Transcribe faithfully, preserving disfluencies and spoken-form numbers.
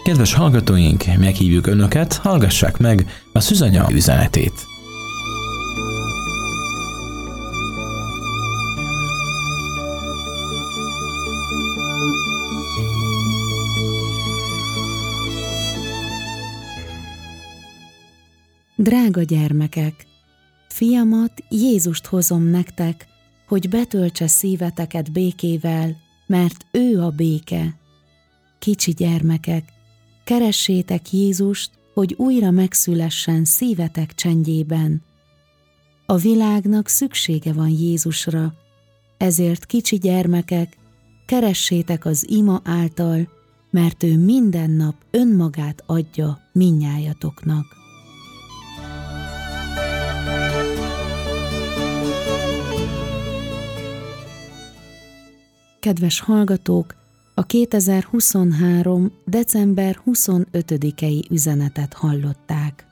Kedves hallgatóink, meghívjuk Önöket, hallgassák meg a Szűzanya üzenetét. Drága gyermekek, fiamat, Jézust hozom nektek, hogy betöltse szíveteket békével, mert ő a béke. Kicsi gyermekek, keressétek Jézust, hogy újra megszülessen szívetek csendjében. A világnak szüksége van Jézusra, ezért kicsi gyermekek, keressétek az ima által, mert ő minden nap önmagát adja mindnyájatoknak. Kedves hallgatók, a kétezer-huszonhárom. december huszonötödikei üzenetet hallották.